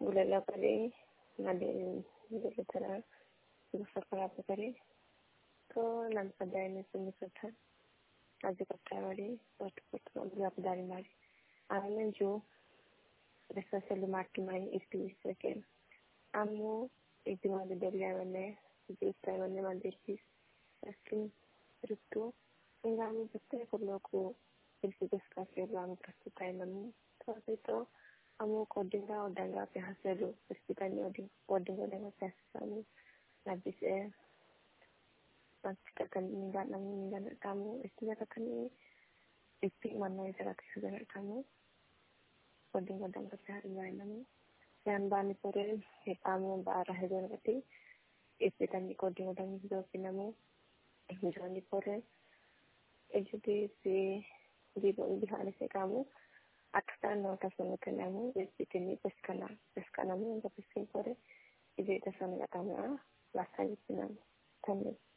बुलेला परे नदी बुले तरह दूसरा खराब करे तो नंबर में सुन सकता आज कट्टा वाली पट आप दारी मारी आने जो रेफरेंस मार्टी मारी इसकी सेकंड आमो एक दिमाग में दरिया वाले जिस तरह वाले मंदिर की ऐसी ऋतु इंगामी बच्चे को लोग को इसी जिसका से लांग प्रस्तुत है मन तो आमो कोडिंगा और डंगा पे हंसे लो इसी का न्योडी कोडिंगा डंगा पैसा सामने नदी से पंच का निगाह कामो इसलिए कथनी इसी मानना इसे रखते हैं कामो कोडिंगा डंगा पे हंसे नमी yang bani pore kamu barah hajar kati isi tani coding odang hidup pinamu jani pore jadi si di bihari se kamu atta nota sama kanamu isi tini peskanamu untuk pesin pore jadi itu sama kamu lasa di pinamu